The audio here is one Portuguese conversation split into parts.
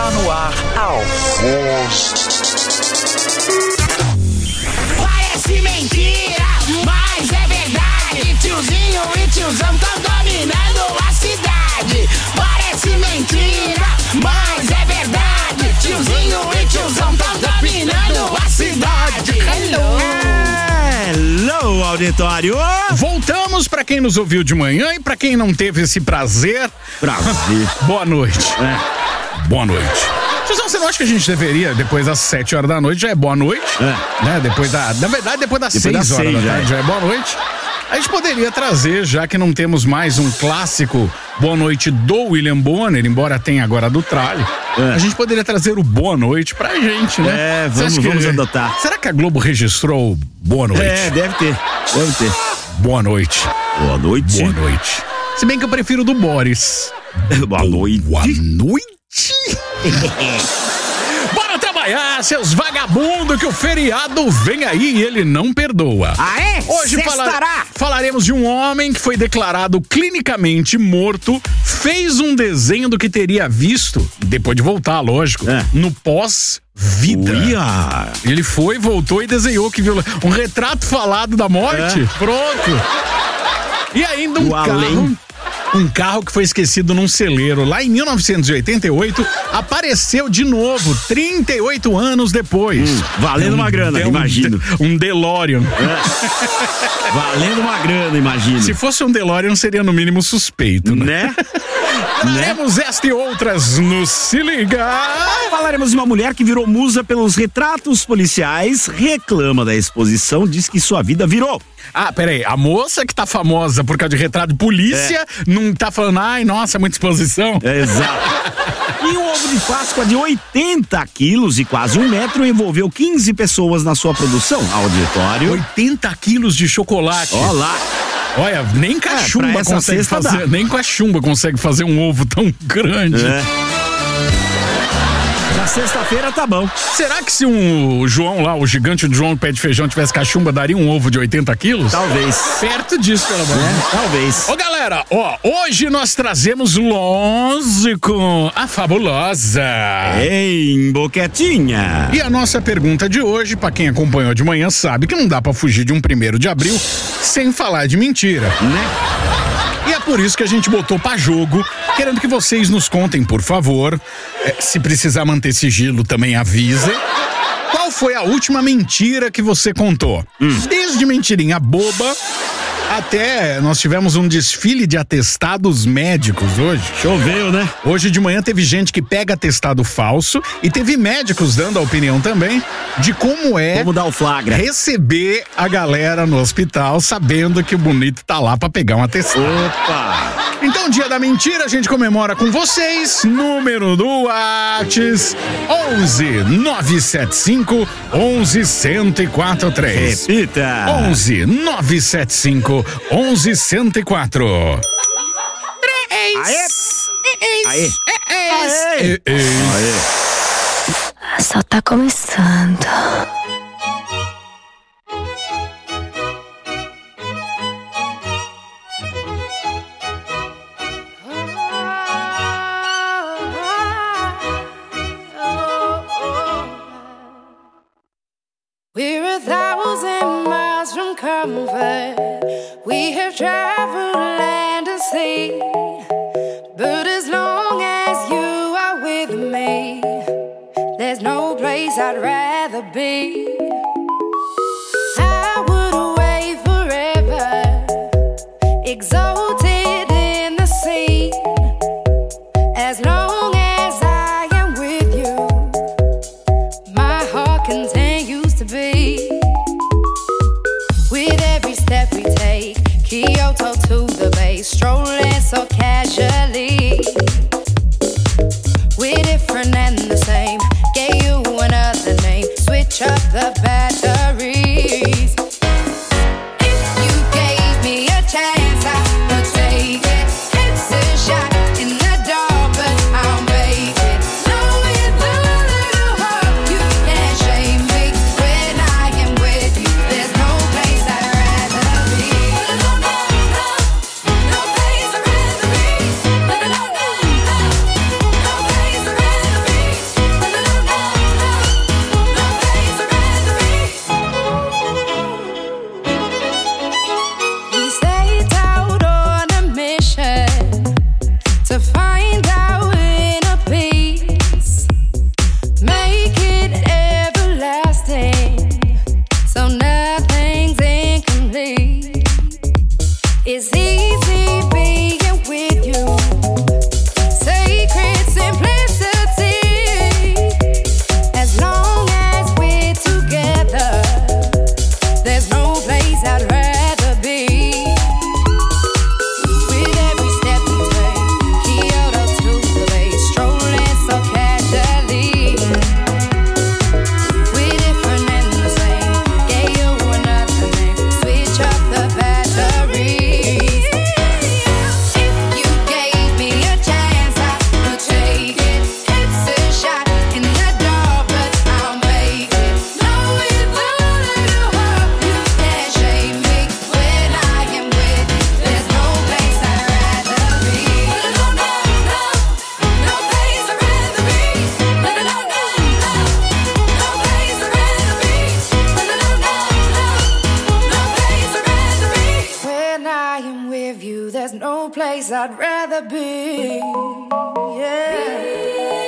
Está no ar a voz. Parece mentira, mas é verdade. Tiozinho e tiozão tão dominando a cidade. Parece mentira, mas é verdade. Tiozinho e tiozão tão dominando a cidade. Hello, auditório! Voltamos pra quem nos ouviu de manhã e pra quem não teve esse prazer. Boa noite. Boa noite. Tiozão, você não acha que a gente deveria, depois das 7 horas da noite, já é boa noite? Né? Na verdade, depois das 6 horas da tarde já é boa noite. A gente poderia trazer, já que não temos mais um clássico Boa Noite do William Bonner, embora tenha agora do Tralho, a gente poderia trazer o Boa Noite pra gente, né? Vamos adotar. Será que a Globo registrou Boa Noite? Deve ter. Boa noite. Boa noite. Boa noite. Se bem que eu prefiro do Boris. Boa noite. Boa noite. Bora trabalhar, seus vagabundos, que o feriado vem aí e ele não perdoa. Hoje falaremos de um homem que foi declarado clinicamente morto, fez um desenho do que teria visto, depois de voltar, lógico, no pós-vida. Ele foi, voltou e desenhou que viu um retrato falado da morte. Pronto. E ainda um carro que foi esquecido num celeiro lá em 1988 apareceu de novo 38 anos depois. Valendo uma grana, imagino. Um DeLorean. Valendo uma grana, imagino. Se fosse um DeLorean seria no mínimo suspeito, né? Falaremos esta e outras no Se Liga. Falaremos de uma mulher que virou musa pelos retratos policiais, reclama da exposição, diz que sua vida virou. Peraí, a moça que tá famosa por causa de retrato de polícia não tá falando, ai, nossa, muita exposição? Exato. E um ovo de Páscoa de 80 quilos e quase 1 metro envolveu 15 pessoas na sua produção. Auditório. 80 quilos de chocolate. Ó lá. Olha, nem cachumba consegue fazer, nem cachumba consegue fazer um ovo tão grande. Na sexta-feira tá bom. Será que se o João lá, o gigante do João Pé de Feijão tivesse cachumba, daria um ovo de 80 quilos? Talvez. Perto disso, pelo menos. Talvez. Ô, galera, hoje nós trazemos, lógico, a fabulosa Em Boquetinha. E a nossa pergunta de hoje, pra quem acompanhou de manhã, sabe que não dá pra fugir de um 1º de abril sem falar de mentira, né? E é por isso que a gente botou pra jogo, querendo que vocês nos contem, por favor. Se precisar manter sigilo, também avisa. Qual foi a última mentira que você contou? Desde mentirinha boba até nós tivemos um desfile de atestados médicos hoje. Choveu, né? Hoje de manhã teve gente que pega atestado falso e teve médicos dando a opinião também de como dar o flagra, receber a galera no hospital sabendo que o bonito tá lá pra pegar um atestado. Opa! Então, dia da mentira, a gente comemora com vocês. Número do WhatsApp 11 975 11 1043. Repita. 11 975 11 1004. Aê! Só tá começando. We're 1,000 miles from comfort. We have traveled land and sea. But as long as you are with me, there's no place I'd rather be. I would away forever, exalted in the sea. As long as I am with you, my heart continues to beat. With every step we take, Kyoto to the bay, strolling so casually. We're different and the same, gave you another name, switch up the place I'd rather be. Yeah.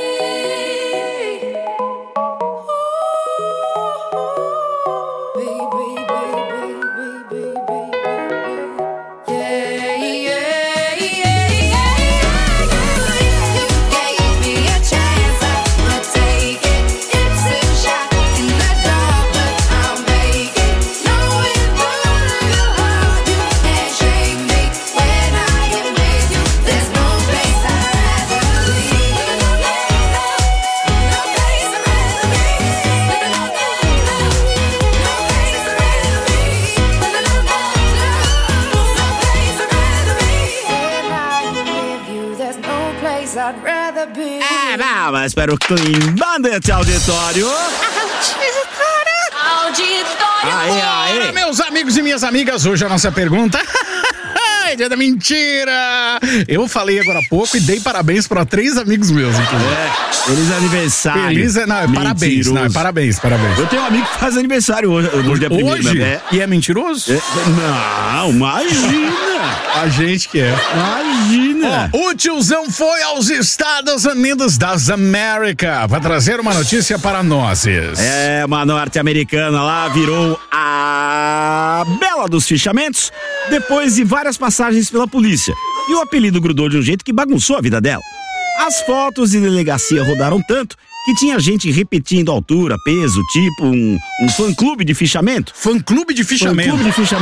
Mas para o Clean Bandit Auditório. Aê. Meus amigos e minhas amigas, hoje a nossa pergunta é dia da mentira. Eu falei agora há pouco e dei parabéns para 3 amigos meus. Feliz aniversário. Parabéns. Eu tenho um amigo que faz aniversário hoje. Hoje? E é mentiroso? Não, imagina. A gente que é. Imagina. O tiozão foi aos Estados Unidos das Américas para trazer uma notícia para nós. Uma norte-americana lá virou a Bela dos Fichamentos depois de várias passagens pela polícia. E o apelido grudou de um jeito que bagunçou a vida dela. As fotos de delegacia rodaram tanto que tinha gente repetindo altura, peso, tipo um fã-clube de fichamento. Fã-clube de fichamento.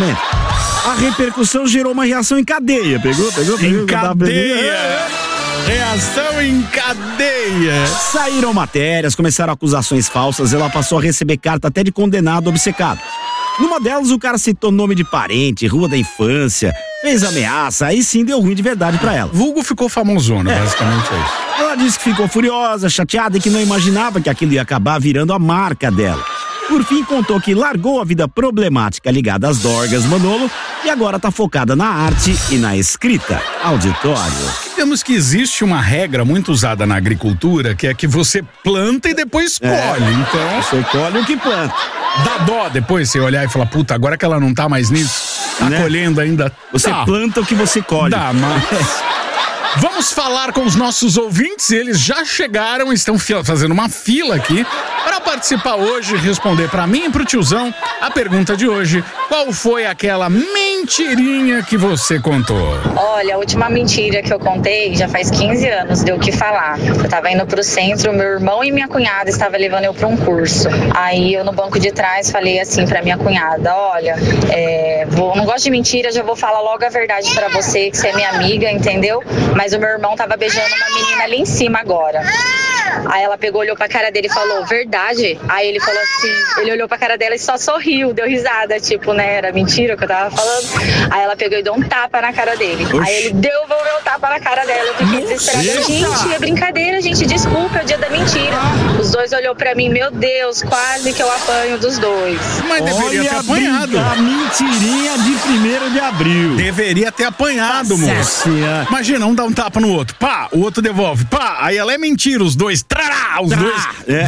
A repercussão gerou uma reação em cadeia. Pegou? Em cadeia. Reação em cadeia. Saíram matérias, começaram acusações falsas. Ela passou a receber carta até de condenado obcecado. Numa delas, o cara citou nome de parente, rua da infância, fez ameaça, aí sim deu ruim de verdade pra ela. Vulgo ficou famosona, basicamente é isso. Ela disse que ficou furiosa, chateada e que não imaginava que aquilo ia acabar virando a marca dela. Por fim, contou que largou a vida problemática ligada às dorgas Manolo e agora tá focada na arte e na escrita. Auditório. Temos que existe uma regra muito usada na agricultura, que é que você planta e depois colhe. Então, você colhe o que planta. Dá dó depois você olhar e falar, puta, agora que ela não tá mais nisso, tá colhendo ainda. Você planta o que você colhe. Dá, mas... Vamos falar com os nossos ouvintes, eles já chegaram, estão fazendo uma fila aqui para participar hoje, responder para mim e pro tiozão a pergunta de hoje. Qual foi aquela mentirinha que você contou? Olha, a última mentira que eu contei já faz 15 anos, deu o que falar. Eu tava indo pro centro, meu irmão e minha cunhada estavam levando eu pra um curso. Aí eu no banco de trás falei assim pra minha cunhada, olha, não gosto de mentira, já vou falar logo a verdade pra você, que você é minha amiga, entendeu? Mas o meu irmão tava beijando uma menina ali em cima agora. Aí ela pegou, olhou pra cara dele e falou, verdade? Aí ele falou assim, ele olhou pra cara dela e só sorriu, deu risada, tipo, né, era mentira o que eu tava falando. Aí ela pegou e deu um tapa na cara dele. Oxi. Aí ele devolveu o tapa na cara dela, eu fiquei desesperada. Gente, é brincadeira, gente, desculpa, é o dia da mentira. Os dois olhou pra mim, meu Deus, quase que eu apanho dos dois. Mas deveria ter apanhado. A mentirinha de 1º de abril. Deveria ter apanhado, moço. Imagina, um dá um tapa no outro, pá, o outro devolve, pá, aí ela é mentira, os dois, dois.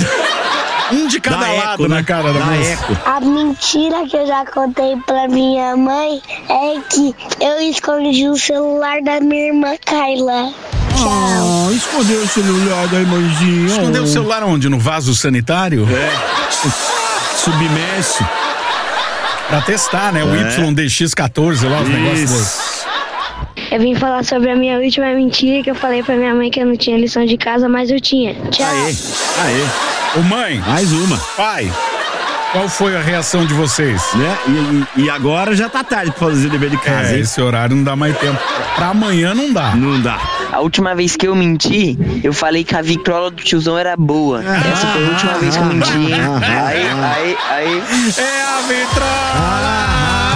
Um de cada lado, na cara da moça. A mentira que eu já contei pra minha mãe é que eu escondi o celular da minha irmã Carla. Tchau. Escondeu o celular da irmãzinha. Escondeu o celular onde? No vaso sanitário? Submerso. Pra testar, né? O YDX14 lá, os negócios. Eu vim falar sobre a minha última mentira, que eu falei pra minha mãe que eu não tinha lição de casa, mas eu tinha. Tchau. Aê. Ô mãe. Mais uma. Pai, qual foi a reação de vocês? E agora já tá tarde pra fazer o dever de casa, hein? Esse horário não dá mais tempo. Pra amanhã não dá. Não dá. A última vez que eu menti, eu falei que a vitrola do tiozão era boa. Essa foi a última vez que eu menti, hein? Aí. É a vitrola!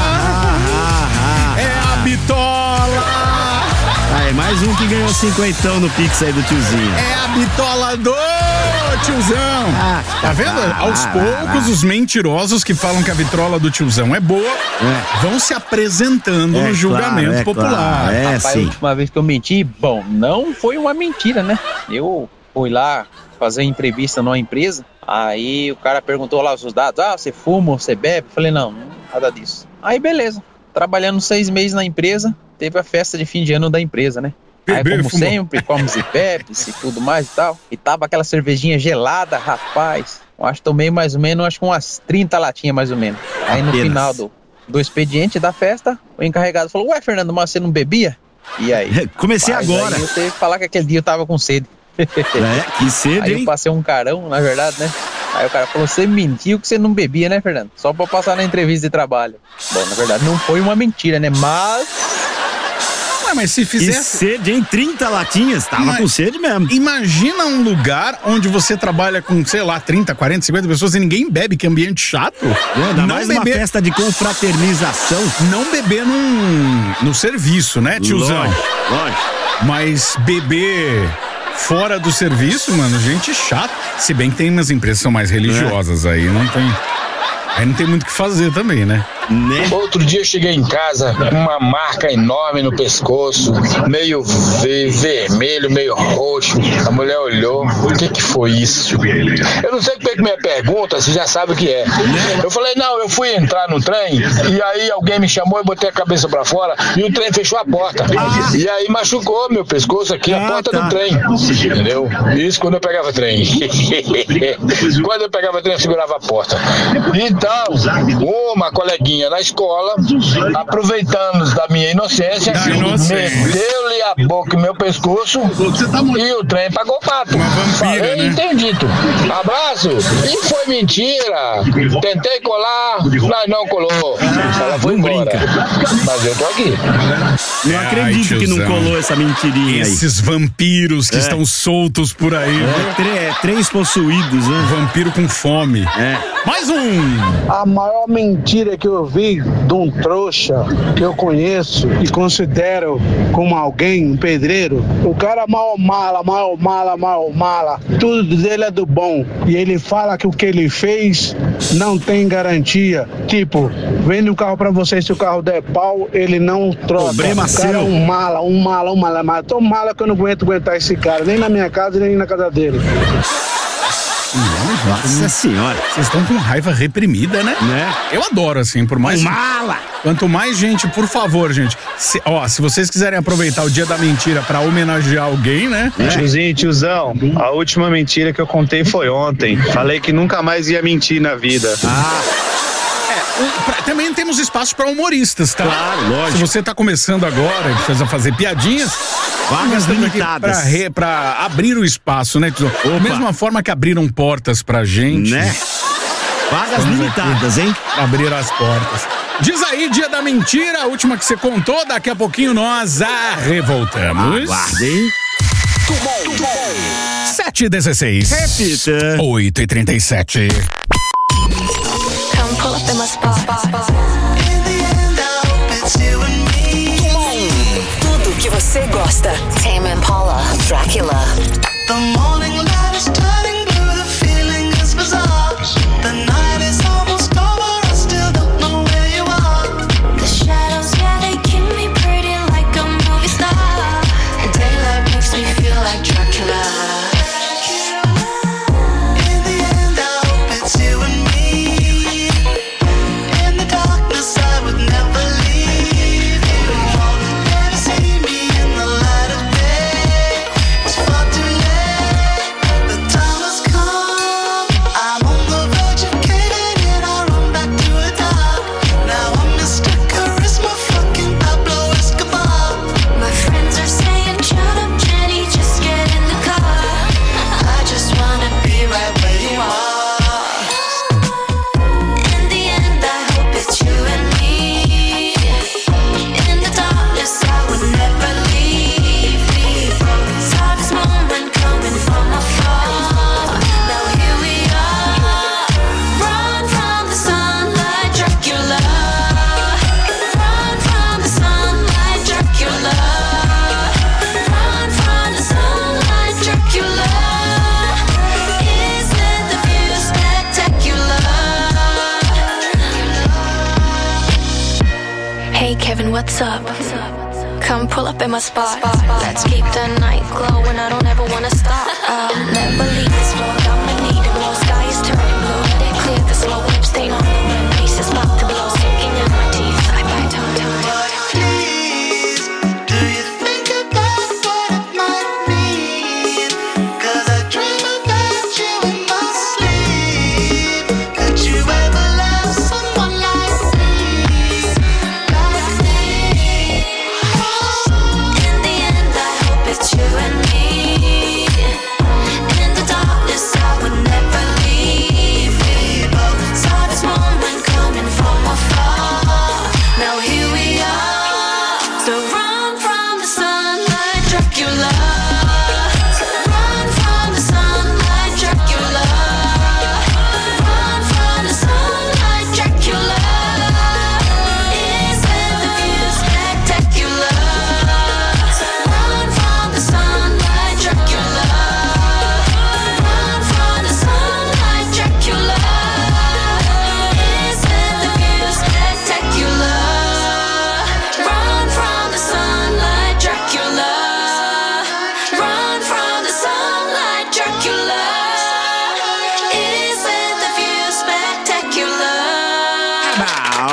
É a bitola! Aí, mais um que ganhou 50 no Pix aí do tiozinho. É a bitola do tiozão. Tá vendo? Aos poucos, os mentirosos que falam que a vitrola do tiozão é boa vão se apresentando no julgamento popular. Rapaz, a última vez que eu menti, bom, não foi uma mentira, né? Eu fui lá fazer entrevista numa empresa, aí o cara perguntou lá os seus dados, você fuma, você bebe? Eu falei, não, nada disso. Aí beleza, trabalhando 6 meses na empresa, teve a festa de fim de ano da empresa, né? Aí, como sempre, come-se Pepsi e tudo mais e tal. E tava aquela cervejinha gelada, rapaz. Eu acho que tomei mais ou menos, umas 30 latinhas mais ou menos. Aí no final do expediente da festa, o encarregado falou: ué, Fernando, mas você não bebia? E aí? Comecei agora. Aí eu teve que falar que aquele dia eu tava com sede. Que sede, aí hein? eu passei um carão, na verdade, né? Aí o cara falou: você mentiu que você não bebia, né, Fernando? Só pra passar na entrevista de trabalho. Bom, na verdade não foi uma mentira, né? Mas se fizesse... Que sede, hein? 30 latinhas, tava com sede mesmo. Imagina um lugar onde você trabalha com, sei lá, 30, 40, 50 pessoas e ninguém bebe, que ambiente chato. Ainda mais uma festa de confraternização. Não beber no serviço, né, tiozão? Lógico. Mas beber fora do serviço, mano, gente chata. Se bem que tem umas empresas que são mais religiosas aí, não tem... Aí não tem muito o que fazer também, né? Outro dia eu cheguei em casa com uma marca enorme no pescoço, meio vermelho, meio roxo. A mulher olhou: o que foi isso? Eu não sei porque que me pergunta, se já sabe o que é. Eu falei: não, eu fui entrar no trem e aí alguém me chamou e botei a cabeça pra fora e o trem fechou a porta. E aí machucou meu pescoço aqui, a porta do trem. Entendeu? Isso quando eu pegava trem. Quando eu pegava trem, eu segurava a porta. Então, uma coleguinha na escola, aproveitando da minha inocência, meteu-lhe a boca no meu pescoço e o trem pagou o pato. Falei, né? Interdito. Abraço. E foi mentira. Tentei colar, mas não colou. Ela foi embora. Mas eu tô aqui. Não acredito que não colou essa mentirinha aí. Esses vampiros que estão soltos por aí. Três possuídos, né? Vampiro com fome. Mais um. A maior mentira que eu vi de um trouxa que eu conheço e considero como alguém, um pedreiro, o cara mal mala, tudo dele é do bom. E ele fala que o que ele fez não tem garantia. Tipo, vende um carro pra você, se o carro der pau, ele não troca. Problema o cara é um mala, mas tão mala que eu não aguentar esse cara, nem na minha casa, nem na casa dele. Nossa senhora. Vocês estão com raiva reprimida, né? Eu adoro, assim, por mais... Mala! Quanto mais gente, por favor, gente. Se vocês quiserem aproveitar o dia da mentira pra homenagear alguém, né? Tiozão, a última mentira que eu contei foi ontem. Falei que nunca mais ia mentir na vida. Também temos espaço para humoristas, tá? Claro, lógico. Se você tá começando agora e precisa fazer piadinhas, vagas limitadas. Pra abrir o espaço, né? Da mesma forma que abriram portas pra gente. Né? Vagas limitadas, hein? Abrir as portas. Diz aí, dia da mentira, a última que você contou, daqui a pouquinho nós revoltamos. Aguardem. 7h16. Repita. 8h37. Come pull up in my spot. Tudo que você gosta. Tame Impala, Dracula. The morning light is turning blue, the feeling is bizarre. The night is almost over, I still don't know where you are. The shadows, yeah, they keep me pretty like a movie star. Daylight makes me feel like Dracula. In the end, I hope it's you and me. In the darkness, I would never leave you. Never see me in the light of day. It's far too late. The time has come. I'm on the verge of caving in. I run back to the top. Now I'm Mr. Charisma, fucking Pablo Escobar. My friends are saying, shut up, Jenny, just get in the car. I just wanna be right where you are. In the end, I hope it's you and me. In the darkness, I would never leave. Saw this moment coming from afar. Now here we are. Run from the sunlight, Dracula. Run from the sunlight, Dracula. Run from the sunlight, Dracula. Isn't the view spectacular? Hey Kevin, what's up? Come pull up in my spot. Let's keep the night glowing. I don't ever wanna stop. I'll never leave this floor. I'ma need to blow. Sky is turning blue. Let it clear the slow lip stain on the rim. Face is about to blow. Sinking in my teeth. I bite tongue. Please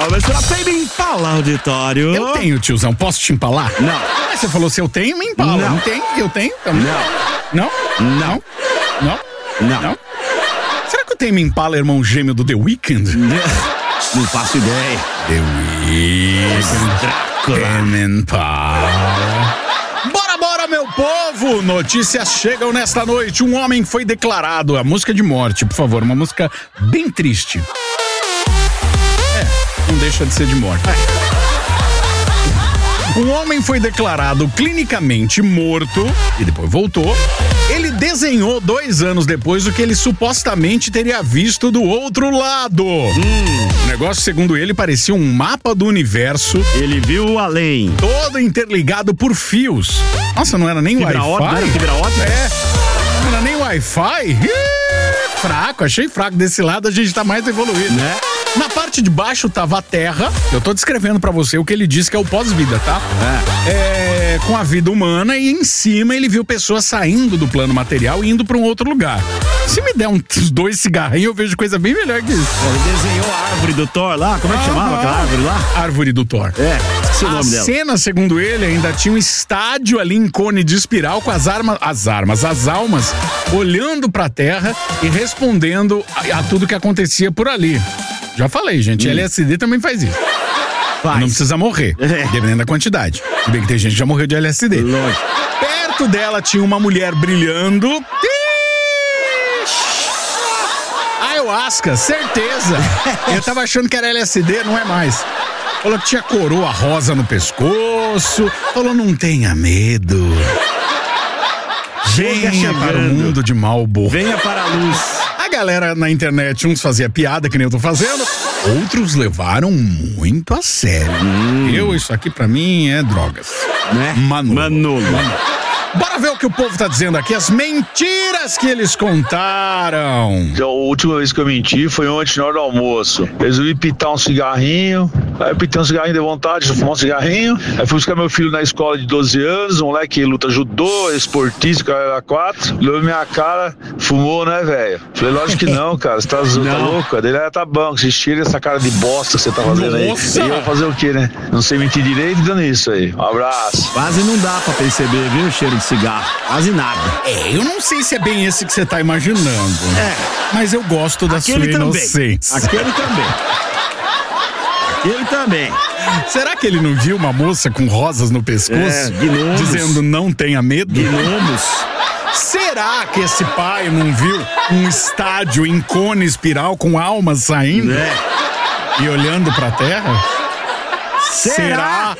Vamos ver se ela tem me empala, auditório. Eu tenho, tiozão. Posso te empalar? Não. Mas você falou se eu tenho, me empala. Não tem? Eu tenho também. Não. Não? Não? Não? Será que eu tenho me empala, irmão gêmeo do The Weeknd? Não faço ideia. The Weeknd. Drácula. Me empala. Bora, meu povo! Notícias chegam nesta noite. Um homem foi declarado. A música de morte, por favor. Uma música bem triste. Não deixa de ser de morte. Um homem foi declarado clinicamente morto e depois voltou. Ele desenhou 2 anos depois o que ele supostamente teria visto do outro lado. O negócio, segundo ele, parecia um mapa do universo. Ele viu o além. Todo interligado por fios. Nossa, não era nem Fibra ótica? Wi-Fi? Fibra ótica? Não era nem Wi-Fi? Fraco, achei fraco. Desse lado a gente tá mais evoluído. Né? Na parte de baixo tava a terra. Eu tô descrevendo pra você o que ele disse que é o pós-vida, tá? Com a vida humana, e em cima ele viu pessoas saindo do plano material e indo pra um outro lugar. Se me der uns 2 cigarrinhos, eu vejo coisa bem melhor que isso. Ele desenhou a árvore do Thor lá. Como é que chamava aquela árvore lá? Árvore do Thor. Esqueci o nome dela. A cena, segundo ele, ainda tinha um estádio ali em cone de espiral com as almas olhando pra terra e respondendo a tudo que acontecia por ali. Já falei, gente, LSD também faz isso. Não precisa morrer, dependendo da quantidade. Se bem que tem gente que já morreu de LSD. Lógico. Perto dela tinha uma mulher brilhando. Ayahuasca, certeza. Eu tava achando que era LSD, não é mais. Falou que tinha coroa rosa no pescoço. Falou, não tenha medo. Venha para o mundo de Marlboro. Venha para a luz. A galera na internet, uns fazia piada, que nem eu tô fazendo, outros levaram muito a sério. Isso aqui pra mim é drogas. Né? Manolo. Bora ver o que o povo tá dizendo aqui, as mentiras que eles contaram. A última vez que eu menti foi ontem na hora do almoço. Resolvi pitar um cigarrinho, aí eu pitei um cigarrinho, dei vontade de fumar um cigarrinho, aí fui buscar meu filho na escola de 12 anos, um moleque que luta judô, esportista, cara 4, olhou minha cara, fumou, né, velho? Falei, lógico que não, cara, você tá louco? Daí ele, tá bom, você tira essa cara de bosta que você tá fazendo aí. E eu vou fazer o quê, né? Não sei mentir direito, dando isso aí. Um abraço. Quase não dá pra perceber, viu, o cheiro de cigarro. Quase nada. Eu não sei se é bem esse que você tá imaginando. Mas eu gosto da sua inocência. Aquele também. Será que ele não viu uma moça com rosas no pescoço? Gnomos. Dizendo não tenha medo? Gnomos. Será que esse pai não viu um estádio em cone espiral com almas saindo? E olhando pra terra? Será?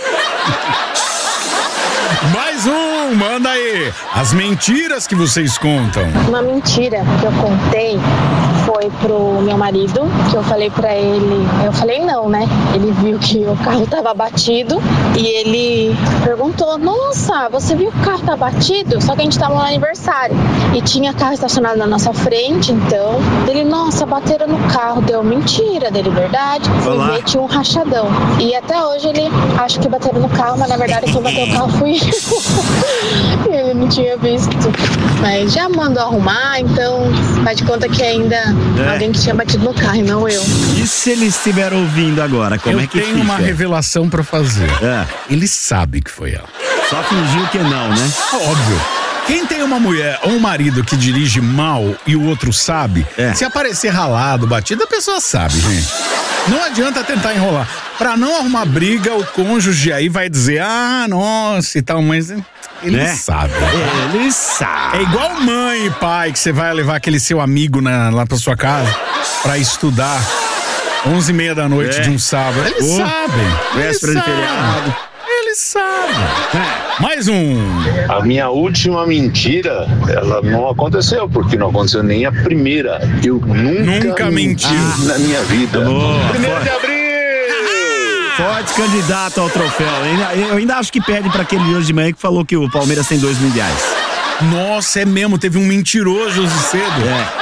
Mais um, manda aí. As mentiras que vocês contam. Uma mentira que eu contei foi pro meu marido, que eu falei pra ele, eu falei não, né? Ele viu que o carro tava batido e ele perguntou, nossa, você viu que o carro tá batido? Só que a gente tava no aniversário e tinha carro estacionado na nossa frente, então ele, nossa, bateram no carro, deu mentira, dele verdade, fui ver, tinha um rachadão. E até hoje ele acha que bateram no carro, mas na verdade quem bateu o carro fui eu. Ele não tinha visto, mas já mandou arrumar, então faz de conta que ainda alguém que tinha batido no carro e não eu. E se ele estiver ouvindo agora, como é que fica? Eu tenho uma revelação pra fazer. Ele sabe que foi ela. Só fingiu que não, né? Óbvio. Quem tem uma mulher ou um marido que dirige mal e o outro sabe, se aparecer ralado, batido, a pessoa sabe, gente. Não adianta tentar enrolar. Pra não arrumar briga, o cônjuge aí vai dizer, nossa e tal, mas ele sabe. Ele sabe. É igual mãe e pai que você vai levar aquele seu amigo lá pra sua casa pra estudar 11h30 da noite de um sábado. Eles sabem. Véspera de feriado. Eles sabem. Mais um. A minha última mentira, ela não aconteceu, porque não aconteceu nem a primeira. Eu nunca menti na minha vida. 1º de abril! Forte candidato ao troféu. Eu ainda acho que perde pra aquele de hoje de manhã que falou que o Palmeiras tem R$2.000. Nossa, é mesmo, teve um mentiroso hoje cedo.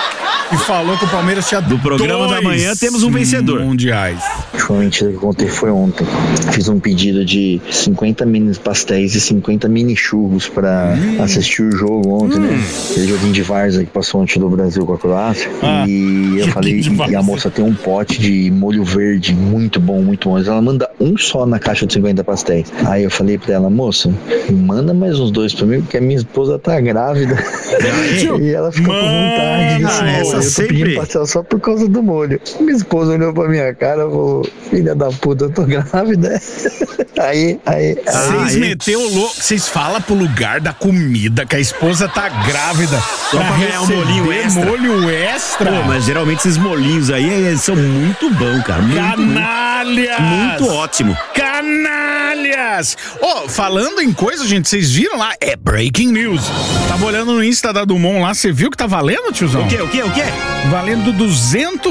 que falou que o Palmeiras tinha do programa da manhã temos um vencedor. Mundiais. Foi uma mentira que eu contei, foi ontem. Fiz um pedido de 50 mini pastéis e 50 mini churros pra assistir o jogo ontem, né? Aquele joguinho de várzea que passou ontem do Brasil com a Croácia. E eu falei, e a moça tem um pote de molho verde muito bom, muito bom. Mas ela manda um só na caixa de 50 pastéis. Aí eu falei pra ela, moça, manda mais uns 2 pra mim, porque a minha esposa tá grávida. E ela ficou com vontade desse molho. Eu tô pedindo pastel só por causa do molho. Minha esposa olhou pra minha cara e falou, filha da puta, eu tô grávida. Vocês meteu o louco. Vocês falam pro lugar da comida que a esposa tá grávida só pra ganhar um molho extra. Pô, mas geralmente esses molhinhos aí são muito bons, cara. Canalhas! Muito ótimo. Canalhas! Falando em coisa, gente, vocês viram lá? É breaking news. Tava olhando no Insta da Dumont lá, você viu que tá valendo, tiozão? O quê? Valendo R$200.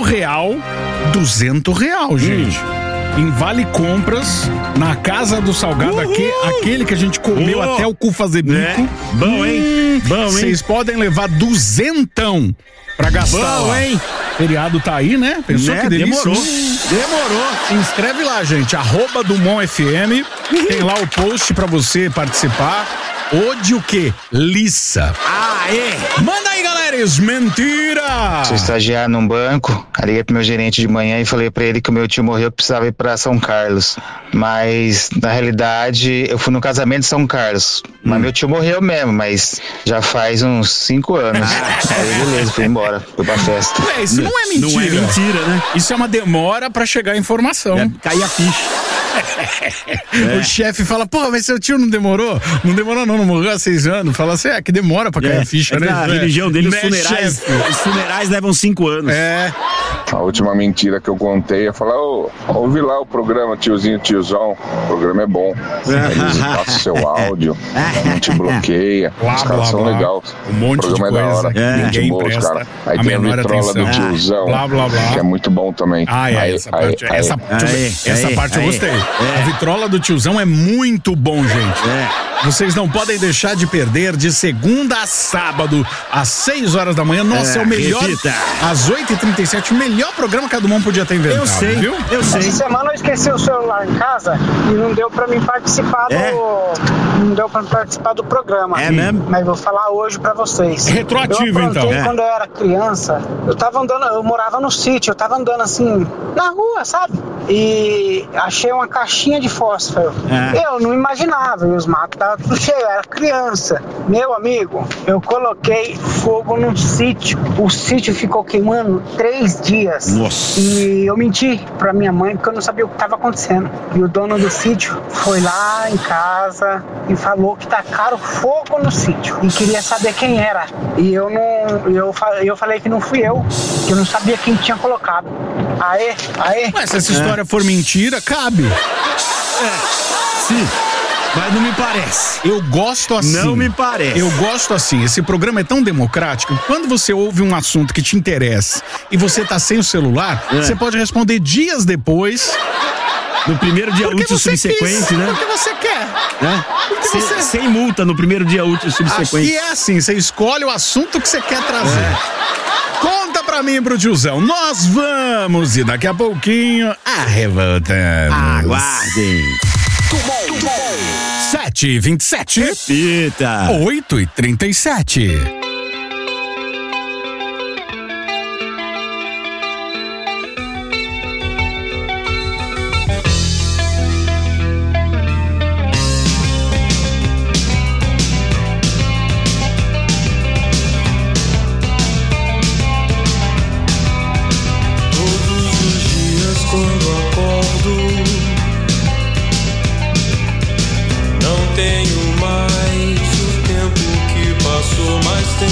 R$200, gente. Em Vale Compras, na Casa do Salgado, aquele que a gente comeu até o cu fazer bico. Bom, hein? Vocês podem levar 200 pra gastar. Bom, lá. Hein? Feriado tá aí, né? Pensou que delícia? Demorou. Se inscreve lá, gente. @DumontFM. Tem lá o post pra você participar. Hoje o quê? Lissa. Manda aí, galera. Mentira! Sou estagiário num banco, liguei pro meu gerente de manhã e falei pra ele que o meu tio morreu e precisava ir pra São Carlos. Mas, na realidade, eu fui no casamento de São Carlos. Mas meu tio morreu mesmo, mas já faz uns 5 anos. Aí, beleza, fui embora, fui pra festa. Isso não é mentira. Não é mentira, né? Isso é uma demora pra chegar a informação. Cair a ficha. O chefe fala, mas seu tio não demorou? Não demorou não morreu há 6 anos. Fala assim, que demora pra cair a ficha, né? A religião dele, os funerais levam 5 anos. A última mentira que eu contei é falar, ouve lá o programa Tiozinho, Tiozão, o programa é bom. Eles passam seu áudio, não te bloqueia, os caras são legais. Um monte o programa de coisa. É da hora, gente boa, os caras. Aí tem a vitrola do tiozão, que é muito bom também. Essa parte eu gostei. A vitrola do tiozão é muito bom, gente. Vocês não podem deixar de perder de segunda a sábado, às 6 horas da manhã. Nossa, é o melhor. Repita. Às 8h37, o melhor programa que a Dumont podia ter inventado. Eu sei, viu? Essa semana eu esqueci o celular em casa e não deu pra mim participar não deu pra me participar do programa. É mesmo? Mas vou falar hoje pra vocês. Retroativo, então. Quando eu era criança, eu tava andando, eu morava no sítio, eu tava andando assim, na rua, sabe? E achei uma caixinha de fósforo. Eu não imaginava, e os matos estavam tudo cheio, eu era criança. Meu amigo, eu coloquei fogo no sítio. O sítio ficou queimando 3 dias. Nossa. E eu menti pra minha mãe porque eu não sabia o que estava acontecendo. E o dono do sítio foi lá em casa e falou que tacaram fogo no sítio e queria saber quem era. E eu falei que não fui eu, que eu não sabia quem tinha colocado. Mas se essa história for mentira, cabe. Sim. Mas não me parece. Eu gosto assim. Não me parece. Eu gosto assim. Esse programa é tão democrático. Quando você ouve um assunto que te interessa e você tá sem o celular, você pode responder dias depois. No primeiro dia útil subsequente, né? Porque você quer. Sem multa no primeiro dia útil subsequente. Aqui é assim, você escolhe o assunto que você quer trazer. Conta pra mim, pro tiozão. Nós vamos e daqui a pouquinho arrevoltamos. Aguardem. 7h27. Repita. 8h37. Tenho mais o tempo que passou, mas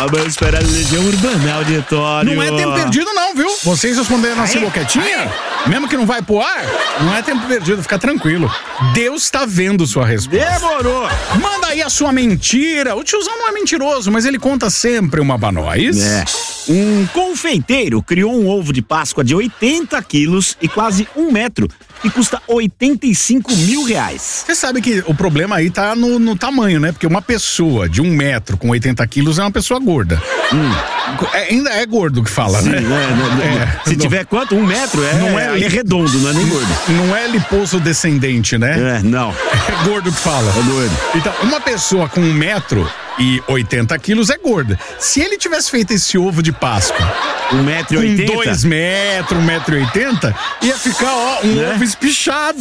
Vamos esperar a Legião Urbana, auditório. Não é tempo perdido não, viu? Vocês responderam assim, boquetinha? Mesmo que não vai pro ar, não é tempo perdido, fica tranquilo. Deus tá vendo sua resposta. Demorou. Manda aí a sua mentira. O tiozão não é mentiroso, mas ele conta sempre uma pra nós. Um confeiteiro criou um ovo de Páscoa de 80 quilos e quase 1 metro que custa R$85 mil. Você sabe que o problema aí tá no tamanho, né? Porque uma pessoa de 1 metro com 80 quilos é uma pessoa gorda. Ainda é gordo que fala, sim, né? Se tiver quanto? 1 metro? É redondo, não é nem gordo. Não é liposo descendente, né? Não. É gordo que fala. É gordo. Então, uma pessoa com 1 metro e 80 quilos é gorda. Se ele tivesse feito esse ovo de Páscoa 1,80 m, com 2 metros, 1,80 m, ia ficar, ovo espichado.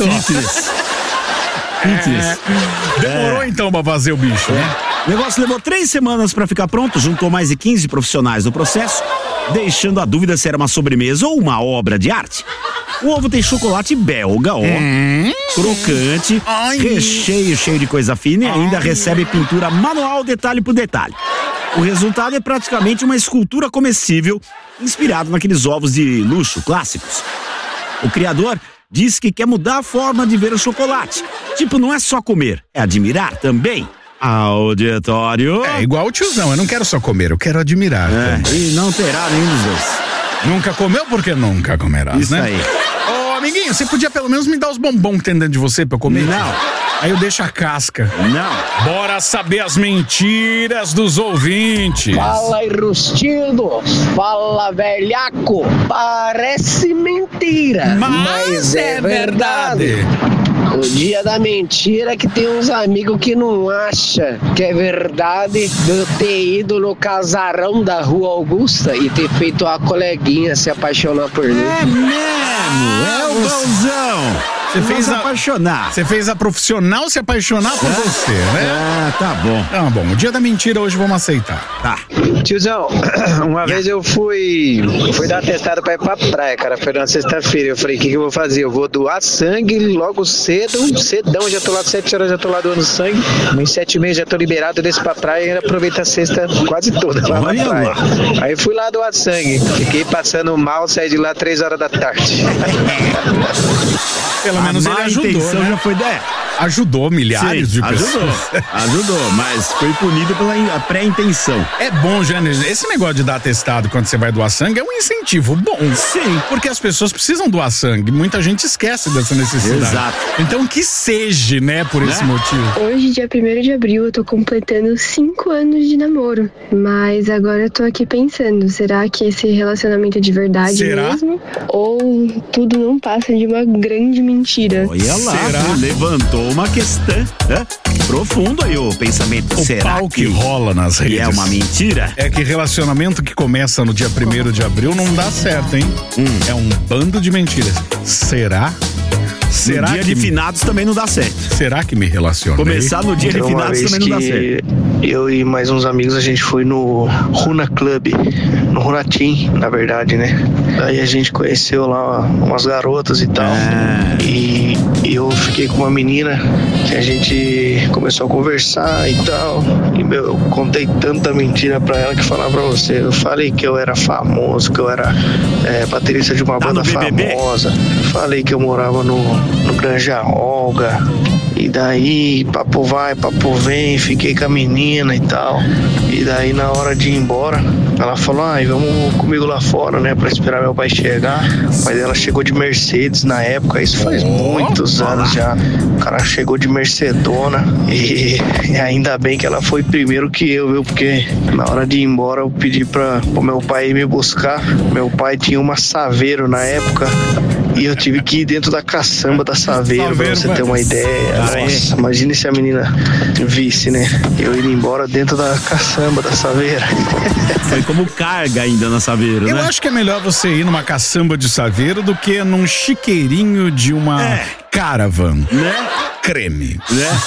Demorou então pra fazer o bicho, né? O negócio levou 3 semanas pra ficar pronto, juntou mais de 15 profissionais no processo, deixando a dúvida se era uma sobremesa ou uma obra de arte. O ovo tem chocolate belga, crocante, recheio cheio de coisa fina e ainda recebe pintura manual detalhe por detalhe. O resultado é praticamente uma escultura comestível inspirado naqueles ovos de luxo clássicos. O criador diz que quer mudar a forma de ver o chocolate. Tipo, não é só comer, é admirar também. Auditório. É igual o tiozão, eu não quero só comer, eu quero admirar. E não terá nenhum dos dois. Nunca comeu porque nunca comerás, isso, né? Aí. Ô, amiguinho, você podia pelo menos me dar os bombons que tem dentro de você pra eu comer? Não. Aí eu deixo a casca. Não. Bora saber as mentiras dos ouvintes. Fala aí, rustido. Fala, velhaco. Parece mentira, mas é verdade. O dia da mentira é que tem uns amigos que não acham que é verdade de eu ter ido no casarão da Rua Augusta e ter feito a coleguinha se apaixonar por mim. É mesmo, é o bonzão. Você fez apaixonar. Você fez a profissional se apaixonar por você, né? Tá bom. Tá bom, o dia da mentira hoje vamos aceitar. Tá. Tiozão, uma vez eu fui dar atestado pra ir pra praia, cara, foi na sexta-feira. Eu falei, o que eu vou fazer? Eu vou doar sangue logo cedão, já tô lá 7 horas, já tô lá doando sangue. Uns 7h30 já tô liberado, desço pra praia e ainda aproveito a sexta quase toda lá na praia. Aí fui lá doar sangue, fiquei passando mal, saí de lá 3 horas da tarde. Pelo menos ele ajudou, né? Já foi ajudou milhares de pessoas. Ajudou, mas foi punido pela pré-intenção. É bom, Jânio, esse negócio de dar atestado quando você vai doar sangue é um incentivo bom. Sim. Porque as pessoas precisam doar sangue, muita gente esquece dessa necessidade. Exato. Então que seja, né, por esse motivo. Hoje, dia 1º de abril, eu tô completando 5 anos de namoro, mas agora eu tô aqui pensando, será que esse relacionamento é de verdade mesmo? Ou tudo não passa de uma grande mentira? Olha lá, levantou uma questão, né? Profundo aí o pensamento. O será pau que rola nas redes é uma mentira? É que relacionamento que começa no dia 1º de abril não dá certo, hein? É um bando de mentiras. Será? No dia de finados também não dá certo. Será que me relacionei? Começar no dia de finados também não dá certo. Eu e mais uns amigos, a gente foi no Runa Club, no Runatim, na verdade, né? Aí a gente conheceu lá umas garotas e tal. E eu fiquei com uma menina que a gente começou a conversar e tal. E eu contei tanta mentira pra ela que falar pra você. Eu falei que eu era famoso, que eu era baterista de uma banda famosa. Falei que eu morava no Granja Olga. E daí, papo vai, papo vem, fiquei com a menina e tal. E daí, na hora de ir embora, ela falou, vamos comigo lá fora, né, pra esperar meu pai chegar. Mas ela chegou de Mercedes na época, isso faz muitos anos já. O cara chegou de Mercedona e ainda bem que ela foi primeiro que eu, viu, porque na hora de ir embora eu pedi pro meu pai ir me buscar. Meu pai tinha uma Saveiro na época e eu tive que ir dentro da caçamba da Saveiro, pra você ter uma ideia. Nossa, imagina se a menina visse, né? Eu indo embora dentro da caçamba da Saveiro. Foi como carga ainda na Saveiro, né? Eu acho que é melhor você ir numa caçamba de Saveiro do que num chiqueirinho de uma Caravan. Né? Creme. Né?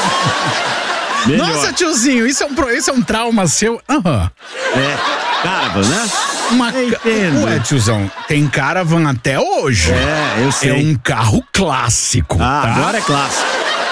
Nossa, tiozinho, isso é um trauma seu. Caravan, né? Ué, tiozão, tem Caravan até hoje. Eu sei. É um carro clássico. Agora é clássico.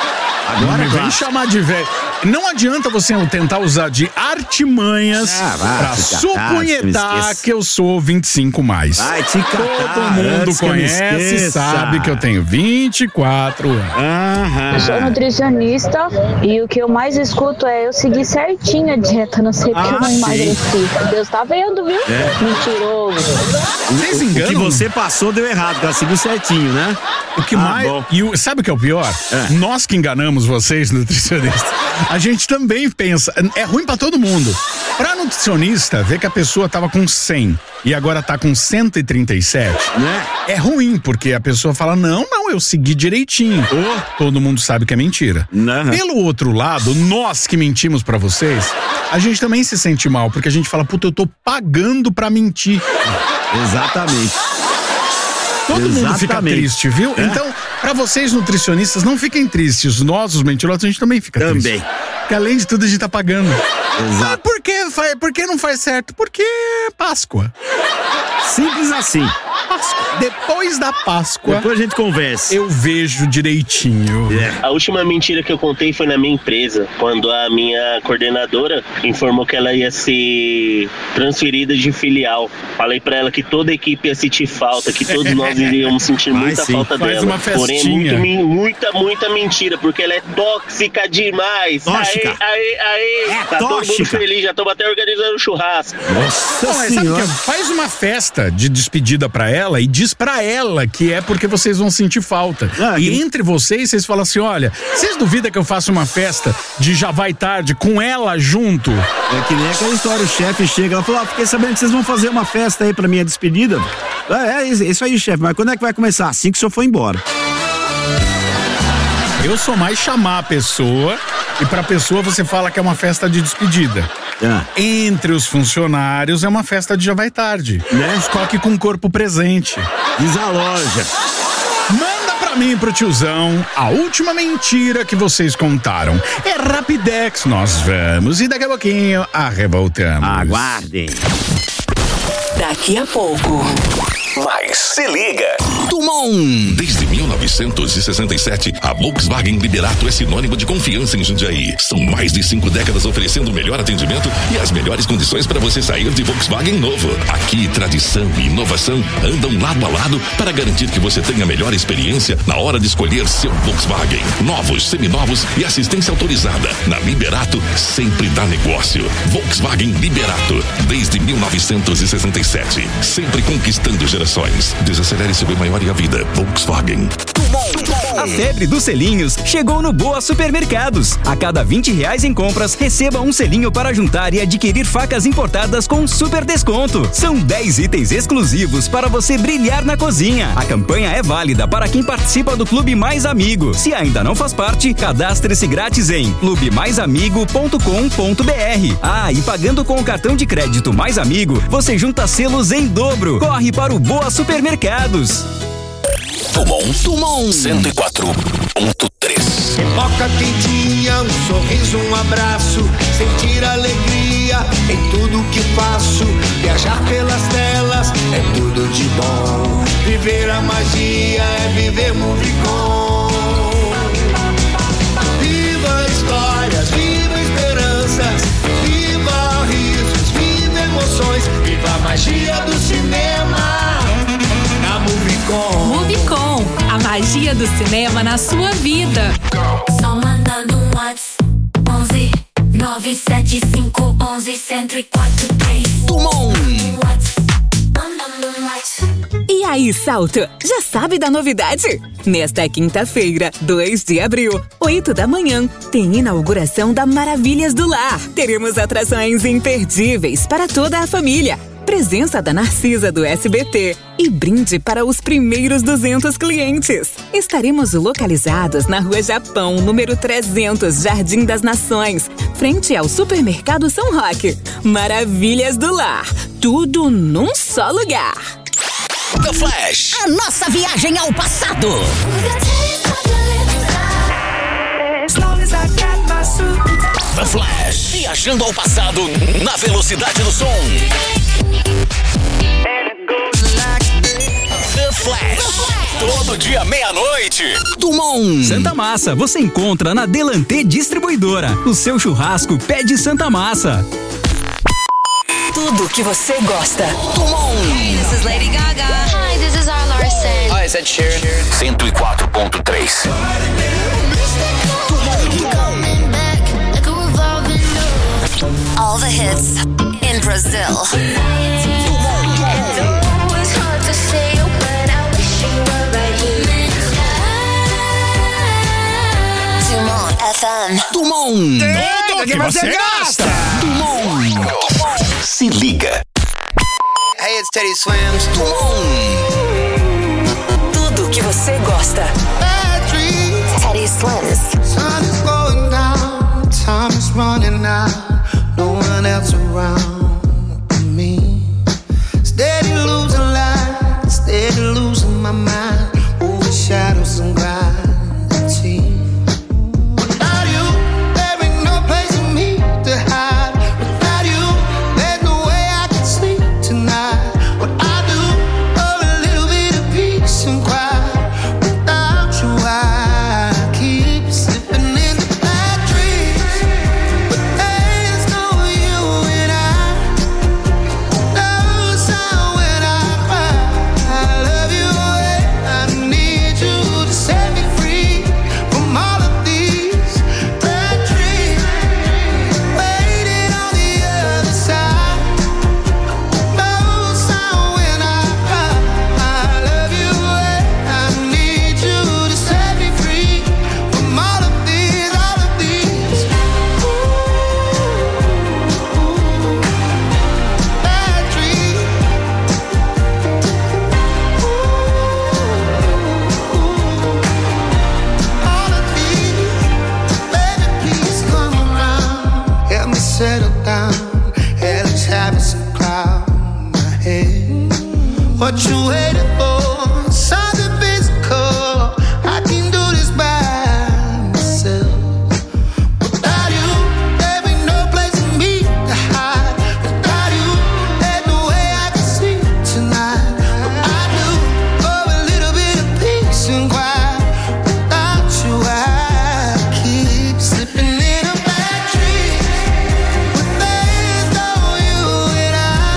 Agora me vem chamar de velho. Não adianta você tentar usar de artimanhas pra supunhetar que eu sou 25 mais. Vai te catar. Todo mundo conhece, sabe que eu tenho 24 anos. Eu sou nutricionista e o que eu mais escuto é eu seguir certinho a dieta, não sei porque eu não emagreci. Deus tá vendo, viu? Mentiroso. O que você passou deu errado, ela seguiu certinho, né? O que mais... sabe o que é o pior? Nós que enganamos vocês, nutricionistas, a gente também pensa... É ruim pra todo mundo. Pra nutricionista, ver que a pessoa tava com 100 e agora tá com 137, né? É ruim, porque a pessoa fala, não, eu segui direitinho. Todo mundo sabe que é mentira. Pelo outro lado, nós que mentimos pra vocês, a gente também se sente mal, porque a gente fala, puta, eu tô pagando pra mentir. Exatamente. Todo mundo fica triste, viu? Então, pra vocês nutricionistas, não fiquem tristes. Nós, os mentirosos, a gente também fica triste. Porque além de tudo, a gente tá pagando. Exato. Por que não faz certo? Porque é Páscoa. Simples assim. Depois da Páscoa, depois a gente conversa. Eu vejo direitinho. A última mentira que eu contei foi na minha empresa, quando a minha coordenadora informou que ela ia ser transferida de filial. Falei pra ela que toda a equipe ia sentir falta, que todos nós iríamos sentir muita falta dela. Uma porém, muita mentira, porque ela é tóxica demais. Tóxica. Aê. Tá todo mundo feliz, já estamos até organizando um churrasco. Nossa Senhora. Faz uma festa de despedida pra ela e diz pra ela que é porque vocês vão sentir falta. Entre vocês falam assim, olha, vocês duvidam que eu faça uma festa de já vai tarde com ela junto? É que nem aquela história, o chefe chega, ela falou, fiquei sabendo que vocês vão fazer uma festa aí pra minha despedida. É isso aí, chefe, mas quando é que vai começar? Assim que o senhor for embora. Eu sou mais chamar a pessoa e pra pessoa você fala que é uma festa de despedida. Entre os funcionários é uma festa de já vai tarde. Escoque com o corpo presente. Diz a loja. Manda pra mim, pro tiozão, a última mentira que vocês contaram. É Rapidex, nós vamos e daqui a pouquinho voltamos. Aguardem. Daqui a pouco. Mas se liga. Dumont. Desde 1967, a Volkswagen Liberato é sinônimo de confiança em Jundiaí. São mais de 5 décadas oferecendo o melhor atendimento e as melhores condições para você sair de Volkswagen novo. Aqui, tradição e inovação andam lado a lado para garantir que você tenha a melhor experiência na hora de escolher seu Volkswagen. Novos, seminovos e assistência autorizada. Na Liberato, sempre dá negócio. Volkswagen Liberato, desde 1967. Sempre conquistando gerações. Desacelere seu bem maior e a vida. Volkswagen. A febre dos selinhos chegou no Boa Supermercados. A cada R$20 em compras, receba um selinho para juntar e adquirir facas importadas com super desconto. São 10 itens exclusivos para você brilhar na cozinha. A campanha é válida para quem participa do Clube Mais Amigo. Se ainda não faz parte, cadastre-se grátis em clubemaisamigo.com.br. E pagando com o cartão de crédito Mais Amigo, você junta selos em dobro. Corre para o Boa Supermercados. Dumont 104.3. Pipoca quentinha, um sorriso, um abraço, sentir alegria em tudo que faço. Viajar pelas telas é tudo de bom. Viver a magia é viver Movicon. Viva histórias, viva esperanças, viva risos, viva emoções, viva a magia do cinema. Na Movicon. Movicon, a magia do cinema na sua vida. Só mandando um WhatsApp 11 975 11 104 3. Dumont. E aí, Salto, já sabe da novidade? Nesta quinta-feira, 2 de abril, 8 da manhã, tem inauguração da Maravilhas do Lar. Teremos atrações imperdíveis para toda a família. Presença da Narcisa do SBT e brinde para os primeiros 200 clientes. Estaremos localizados na Rua Japão, número 300, Jardim das Nações, frente ao Supermercado São Roque. Maravilhas do Lar, tudo num só lugar. The Flash. A nossa viagem ao passado. The Flash. Viajando ao passado na velocidade do som. The Flash. Todo dia, 12:30. da noite. Dumont. Santa Massa, você encontra na Delantê Distribuidora. O seu churrasco pede Santa Massa. Tudo que você gosta. Dumont. This is Lady Gaga. Hi, this is R. Larson. Hi, is Ed Sheeran. 104.3. All the hits in Brazil. Dumont FM. Dumont. Tudo que você gosta. Dumont. Se liga. Hey, it's Teddy Swims. Tudo que você gosta. Teddy Swims. Sun is going down, time is running out, no one else around me. Steady losing light, steady losing my mind, over shadows and gravity. Without you, there ain't no place for me to hide. Without you, there's no way I can sleep tonight. What I do for a little bit of peace and quiet. Without you, I keep slipping into bad dreams. But there's no you and I. No sound when I cry. I love you and I need you to set me free from all of these bad dreams. Waiting on the other side. No sound when I cry. I love you and I need you to set me free from all of these bad dreams. All of these, baby, please come around. Help me settle down. Hell is having some cloud in my head. What you waiting for? Something physical. I can do this by myself. Without you, there ain't no place for me to hide. Without you, there's no way I can sleep tonight. What I do for a little bit of peace and quiet. Without you, I keep slipping into bad dreams. But there's no you and I.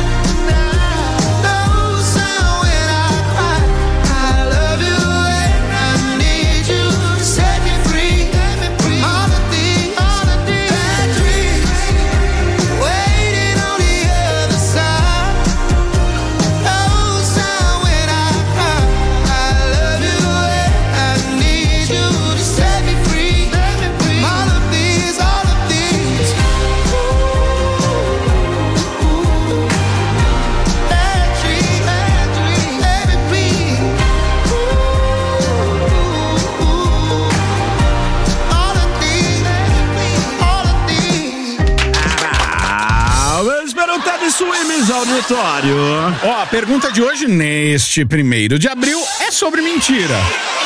No sound when I cry. I love you and I need you to set me free from all of these bad dreams. Waiting on the other side. No sound when I cry. I love you and I need you to set me free from all of these bad dreams. Baby, please. All of these. Vamos perguntar de Swims, auditório. Ó, a pergunta de hoje, neste 1º de abril, é sobre mentira.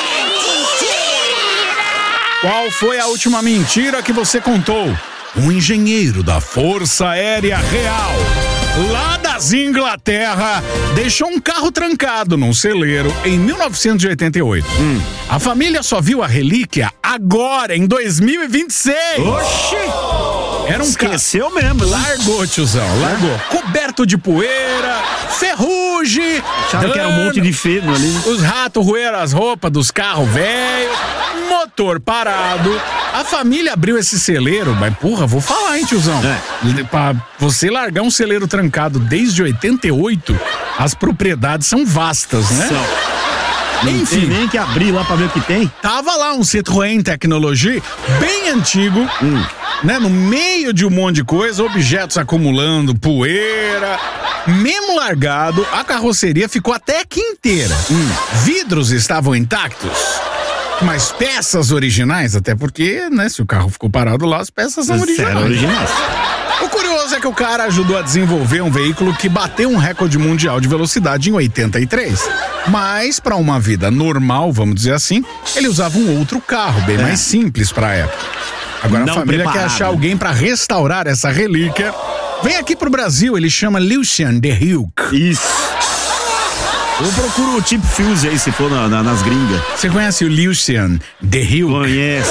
Qual foi a última mentira que você contou? Um engenheiro da Força Aérea Real, lá das Inglaterra, deixou um carro trancado num celeiro em 1988. A família só viu a relíquia agora, em 2026. Oxi! Era um Esqueceu mesmo, né? Largou, tiozão, largou. Coberto de poeira, ferrugem. Acharam que era um monte de feno ali. Os ratos roeram as roupas dos carros velhos, motor parado. A família abriu esse celeiro, mas porra, vou falar, hein, tiozão. Pra você largar um celeiro trancado desde 88, as propriedades são vastas, né? Não Enfim, tem nem que abrir lá pra ver o que tem. Tava lá um Citroën Technologie bem antigo, né? No meio de um monte de coisa, objetos acumulando poeira. Mesmo largado, a carroceria ficou até que inteira. Vidros estavam intactos, mas peças originais, até porque, né? Se o carro ficou parado lá, as peças são originais. O curioso é que o cara ajudou a desenvolver um veículo que bateu um recorde mundial de velocidade em 83. Mas, para uma vida normal, vamos dizer assim, ele usava um outro carro, bem mais simples para a época. Agora Não a família preparado. quer achar alguém para restaurar essa relíquia. Vem aqui pro Brasil, ele chama Lucien de Hilck. Isso. Eu procuro o Tip Fuse aí, se for nas gringas. Você conhece o Lucian The Hill? Conhece.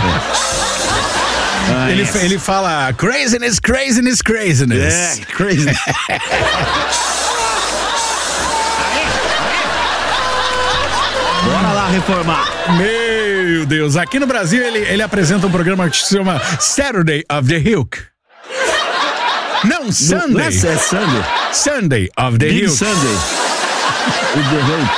Ele fala craziness. É, crazy. Bora lá reformar. Meu Deus, aqui no Brasil ele apresenta um programa que se chama Saturday of the Hilk. Não, Sunday. Não é Sunday. Sunday of the Hilk. Sunday. O The Hilk.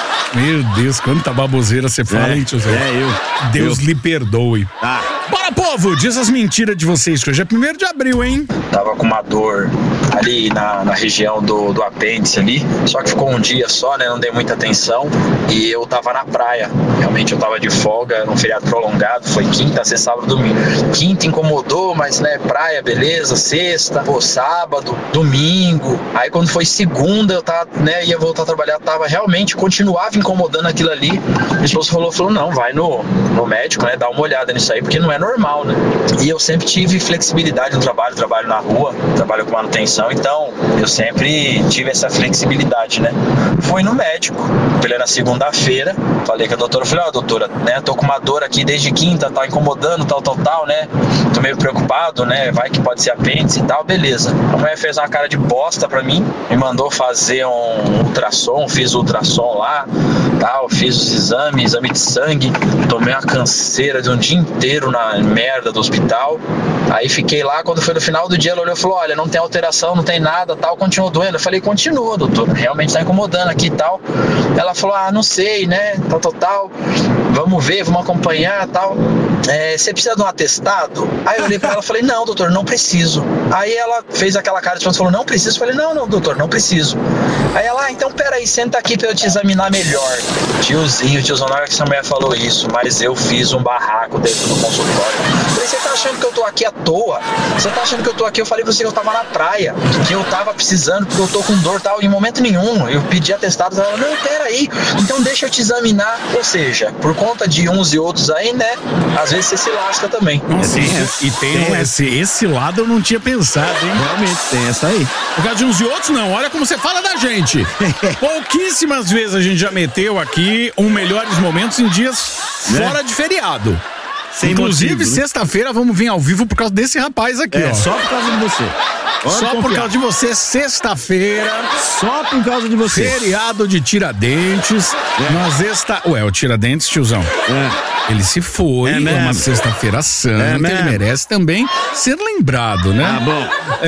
Meu Deus, quanta baboseira você fala, hein, tiozão? Deus lhe perdoe. Bora, povo, diz as mentiras de vocês, que hoje é 1º de abril, hein? Tava com uma dor ali na região do apêndice ali, só que ficou um dia só, né, não dei muita atenção e eu tava na praia, realmente eu tava de folga num feriado prolongado, foi quinta, sexta, sábado, domingo. Quinta incomodou, mas né, praia, beleza, sexta, sábado, domingo, aí quando foi segunda eu tava, né, ia voltar a trabalhar, realmente continuava incomodando aquilo ali, minha esposa falou, não, vai no médico, né, dá uma olhada nisso aí, porque não é normal, né, e eu sempre tive flexibilidade no trabalho na rua, trabalho com manutenção, então eu sempre tive essa flexibilidade, né. Fui no médico, ele na segunda-feira, falei com a doutora, falei, doutora, né, tô com uma dor aqui desde quinta, tá incomodando, tal, né, tô meio preocupado, né, vai que pode ser apêndice e tal, beleza. A mulher fez uma cara de bosta pra mim, me mandou fazer um ultrassom, fiz o ultrassom lá, tal, fiz os exame de sangue, tomei uma canseira de um dia inteiro na merda do hospital, aí fiquei lá, quando foi no final do dia, ela olhou e falou, olha, não tem alteração, não tem nada, tal, continua doendo. Eu falei, continua, doutor, realmente tá incomodando aqui e tal. Ela falou, não sei, né, tal, vamos ver, vamos acompanhar, tal. Você precisa de um atestado? Aí eu olhei pra ela e falei, não, doutor, não preciso. Aí ela fez aquela cara de falou, não preciso. Eu falei, não, doutor, não preciso. Aí ela, então peraí, senta aqui pra eu te examinar melhor. Tiozão, na hora que essa mulher falou isso, mas eu fiz um barraco dentro do consultório. Eu falei, você tá achando que eu tô aqui à toa? Você tá achando que eu tô aqui? Eu falei pra você que eu tava na praia, que eu tava precisando, porque eu tô com dor e tal. Em momento nenhum, eu pedi atestado. Ela, não, peraí, então deixa eu te examinar. Ou seja, por conta de uns e outros aí, né, às vezes você se lasca também. Nossa, e tem esse lado eu não tinha pensado, hein? Realmente, tem essa aí. Por causa de uns e outros, não. Olha como você fala da gente. Pouquíssimas vezes a gente já meteu aqui melhores momentos em dias fora de feriado. Sem inclusive, motivo, né? Sexta-feira vamos vir ao vivo por causa desse rapaz aqui, ó. Só por causa de você. Só por causa de você, sexta-feira. Só por causa de você. Feriado de Tiradentes. Ué, o Tiradentes, tiozão. Ele se foi, é uma sexta-feira santa, ele merece também ser lembrado, né? Bom.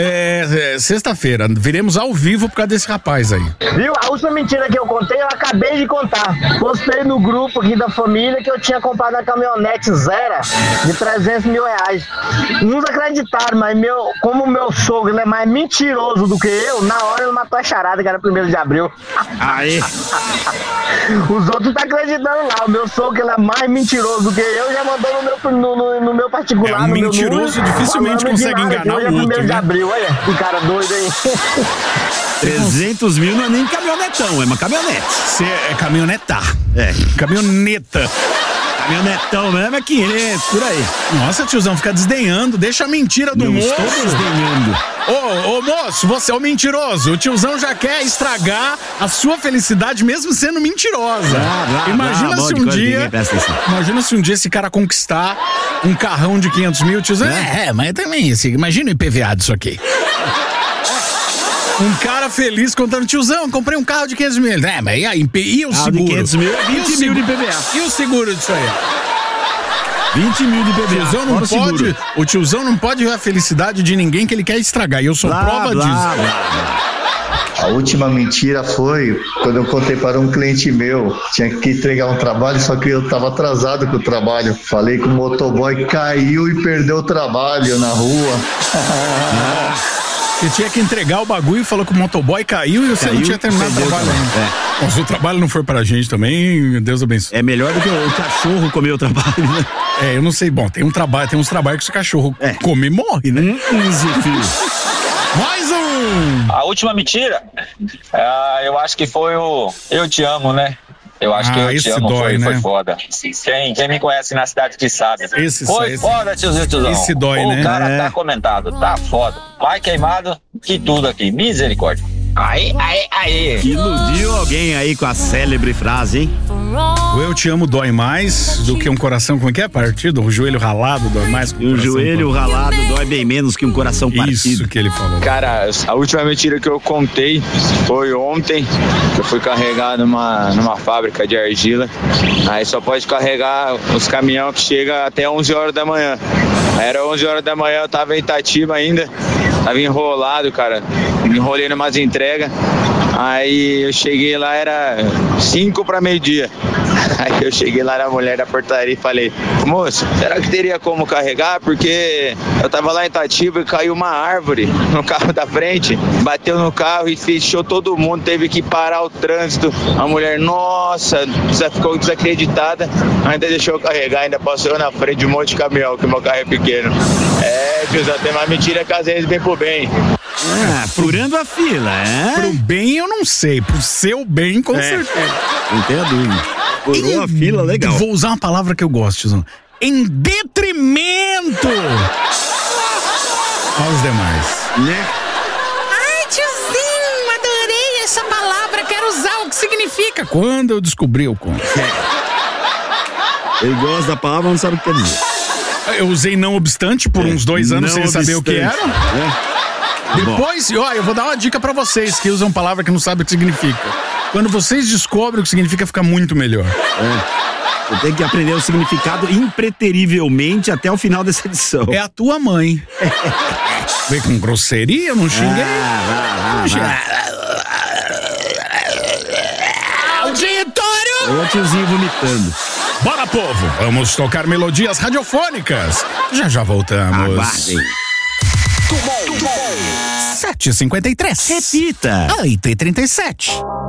Sexta-feira, viremos ao vivo por causa desse rapaz aí. Viu? A última mentira que eu contei, eu acabei de contar. Postei no grupo aqui da família que eu tinha comprado a caminhonete Zera de 300 mil reais. Uns acreditaram, mas como meu sogro ele é mais mentiroso do que eu, na hora ele matou a charada, que era 1º de abril. Aí. Os outros tá acreditando lá, o meu sogro ele é mais mentiroso do que eu, já mandou no meu particular. Um mentiroso dificilmente consegue enganar o outro. 1º de abril, olha, que cara doido aí. 300 mil não é nem caminhonetão, é uma caminhonete. É caminhonetar. Caminhoneta. Caminhonetão mesmo é 500, por aí. Nossa, tiozão, fica desdenhando, deixa a mentira do moço. Estou desdenhando. Ô moço, você é o mentiroso. O tiozão já quer estragar a sua felicidade mesmo sendo mentirosa. Imagina se um dia esse cara conquistar um carrão de 500 mil, tiozão. Mas também, imagina o IPVA disso aqui. Um cara feliz contando, tiozão, comprei um carro de 500 mil. Mas e aí? E o seguro? De 500 mil, 20 mil de IPVA. E o seguro disso aí? 20 mil de IPVA. O tiozão não pode ver a felicidade de ninguém que ele quer estragar. E eu sou prova disso. A última mentira foi quando eu contei para um cliente meu, tinha que entregar um trabalho, só que eu estava atrasado com o trabalho. Falei que o motoboy caiu e perdeu o trabalho na rua. Você tinha que entregar o bagulho e falou que o motoboy caiu e você não tinha terminado o trabalho ainda. Bom, se o trabalho não for pra gente também, Deus abençoe. É melhor do que o cachorro comer o trabalho, né? Eu não sei, bom, tem uns trabalhos que o cachorro come e morre, né? Mais um! A última mentira, eu acho que foi o Eu Te Amo, né? Eu acho que Eu Te Amo foi foda. Quem me conhece na cidade que sabe. Foi foda, tiozão. Esse dói, né? O cara tá comentado, tá foda. Pai queimado, que tudo aqui. Misericórdia. Aí. Iludiu alguém aí com a célebre frase, hein? O eu te amo dói mais do que um coração, como é que é? Partido? O joelho ralado dói mais que um coração. O joelho ralado dói bem menos que um coração partido. Isso que ele falou. Cara, a última mentira que eu contei foi ontem, que eu fui carregar numa fábrica de argila. Aí só pode carregar os caminhão que chega até 11 horas da manhã. Aí era 11 horas da manhã, eu tava em Itatiba ainda, tava enrolado, cara. Me enrolei numas entregas. Aí eu cheguei lá, era 5 para meio-dia. Aí eu cheguei lá na mulher da portaria e falei: moço, será que teria como carregar? Porque eu tava lá em Itatiba e caiu uma árvore no carro da frente, bateu no carro e fechou todo mundo, teve que parar o trânsito. A mulher, nossa, ficou desacreditada, ainda deixou eu carregar, ainda passou na frente de um monte de caminhão, que o meu carro é pequeno. Tiozão, tem uma mentira que às vezes vem pro bem. Furando a fila, Pro bem eu não sei, pro seu bem com certeza. Não tenho dúvida. Furou a fila, legal. Vou usar uma palavra que eu gosto, tiozão. Em detrimento aos demais. Né? Ai, tiozinho, adorei essa palavra, quero usar o que significa. Quando eu descobri o conto. Ele gosta da palavra, não sabe o que quer dizer. Eu usei não obstante por uns 2 anos sem saber o que era. Depois, eu vou dar uma dica pra vocês que usam palavra que não sabem o que significa. Quando vocês descobrem o que significa, fica muito melhor. Você tem que aprender o significado impreterivelmente até o final dessa edição. É a tua mãe. Vem com grosseria, não xinguei. Auditório! O tiozinho vomitando. Bora, povo! Vamos tocar melodias radiofônicas. Já voltamos. Aguardem. 7h53. Repita. 8h37.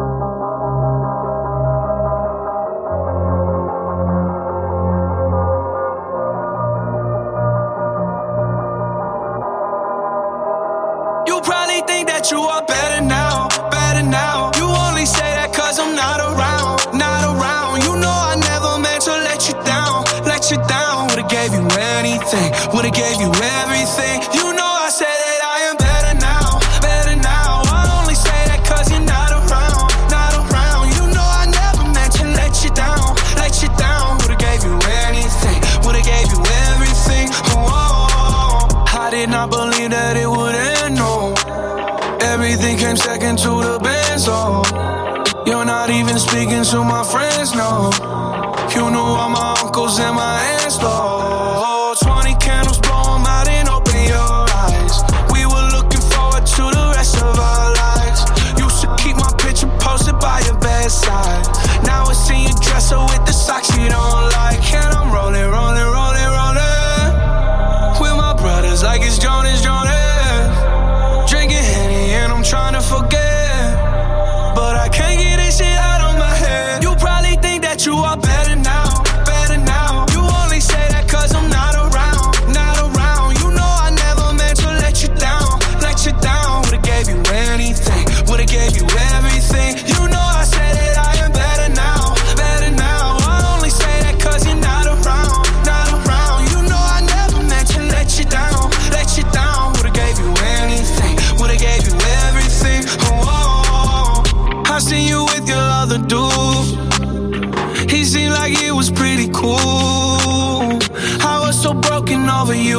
You probably think that you are better now, better now. You only say that 'cause I'm not around, not around. You know I never meant to let you down, let you down. Would've gave you anything, would've gave you everything. You know I said that I am better now, better now. I only say that 'cause you're not around, not around. You know I never meant to let you down, let you down. Would've gave you anything, would've gave you everything. Oh, I did not believe that it would end, no. Everything came second to the Benz, oh. You're not even speaking to my friends, no. You knew all my uncles and my aunts, oh. 20 candles, blow them out and open your eyes. We were looking forward to the rest of our lives. Used to keep my picture posted by your bedside. Now I see you dress her with the socks you don't like. And I'm rolling, rolling, rolling, rolling with my brothers like it's Jonas, Jonas. Drinking Henny and I'm trying to forget, but I can't get this shit out of my head. You probably think that you are better now, better now. You only say that 'cause I'm not around, not around. You know I never meant to let you down, let you down. Would've gave you anything, would've gave you everything. You know I said that I am better now, better now. I only say that 'cause you're not around, not around. You know I never meant to let you down, let you down. Would've gave you anything, would've gave you everything. Oh, I seen you with your other dude. He seemed like he was pretty cool. I was so broken over you.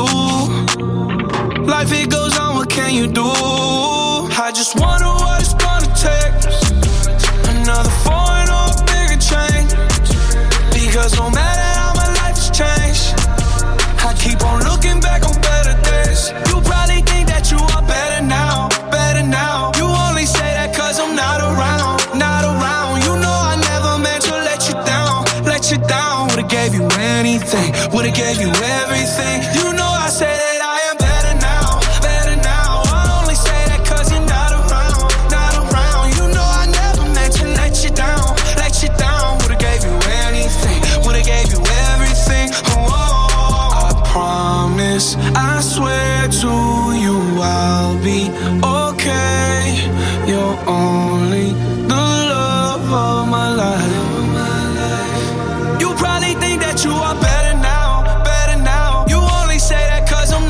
Life it goes on, what can you do? I just wonder what it's gonna take. Another foreign or a bigger change. Because no matter how my life has changed, I keep on looking back on better days. You probably think that you are better now, better now. You only say that 'cause I'm not around, not around. You know I never meant to let you down, let you down. Would've gave you anything, would've gave you everything. You know I say that I am better now, better now. I only say that 'cause you're not around, not around. You know I never meant to let you down, let you down. Would've gave you anything, would've gave you everything. Oh, I promise, I swear to you I'll be okay. You're only the love of my life. You probably think that you are better now, better now. You only say that 'cause I'm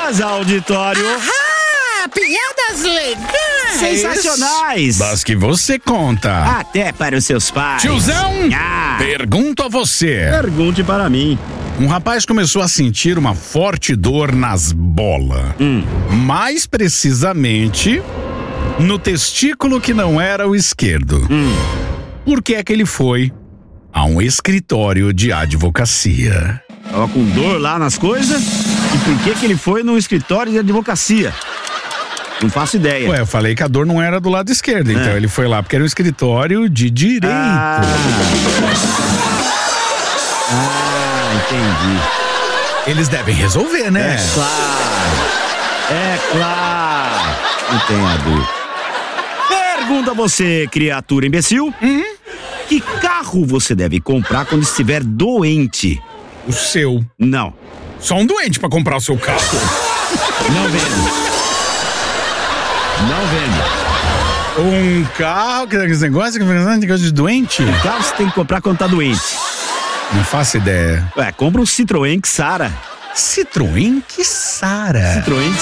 piadas, auditório. Piadas legais. Sensacionais. Das que você conta. Até para os seus pais. Tiozão, pergunto a você. Pergunte para mim. Um rapaz começou a sentir uma forte dor nas bolas. Mais precisamente, no testículo que não era o esquerdo. Por que é que ele foi a um escritório de advocacia? Tava com dor lá nas coisas? E por que ele foi no escritório de advocacia? Não faço ideia. Ué, eu falei que a dor não era do lado esquerdo, então ele foi lá porque era um escritório de direito. Entendi. Eles devem resolver, né? É claro. Não tem a dúvida. Pergunta a você, criatura imbecil. Que carro você deve comprar quando estiver doente? O seu. Não. Só um doente pra comprar o seu carro. Não vendo. Um carro, que esse negócio de doente? Um carro você tem que comprar quando tá doente. Não faço ideia. Ué, compra um Citroën Xara. Citroën Xara.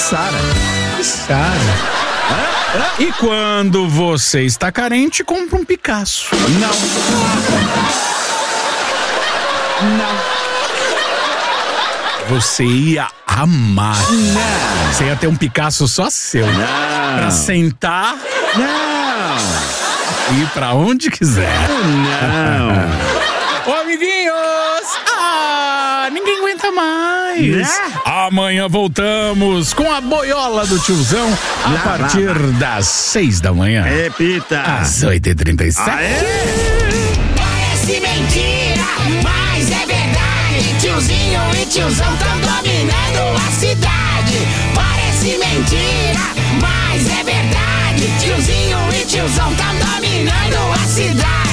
E quando você está carente, compra um Picasso. Não. Você ia amar. Não. Você ia ter um Picasso só seu. Não. Pra sentar. Não. E ir pra onde quiser. Não. Ô, amiguinhos! Ninguém aguenta mais. Né? Amanhã voltamos com a boiola do tiozão a partir das 6 da manhã. Repita. Às 8h37. Parece mentira, mas é verdade. Tiozinho e tiozão tão dominando a cidade. Parece mentira, mas é verdade. Tiozinho e tiozão tão dominando a cidade.